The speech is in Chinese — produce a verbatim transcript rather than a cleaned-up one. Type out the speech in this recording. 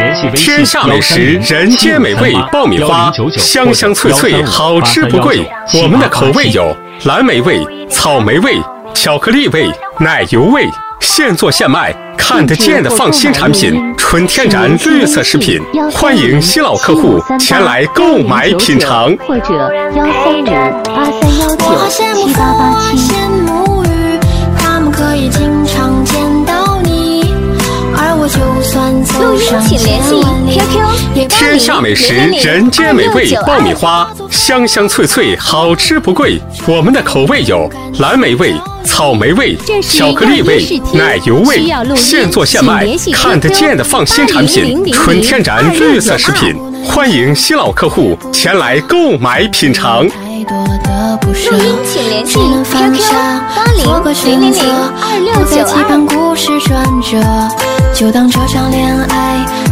天下美食，人间美味，爆米花，香香脆脆，好吃不贵。我们的口味有蓝莓味、草莓味、巧克力味、奶油味，现做现卖，看得见的放心产品，纯天然绿色食品。欢迎新老客户前来购买品尝。 或者幺三五八三幺九七八八七。他们可以经常见到你，而我就算走上千万里。 天下美食，人间美味，爆米花，香香脆脆，好吃不贵。我们的口味有蓝莓味、草莓味、巧克力味、奶油味，现做现卖，看得见的放心产品，纯天然绿色食品。欢迎新老客户前来购买品尝。 录音请联系 Q Q 八零零零零二六九二。 就当这场恋爱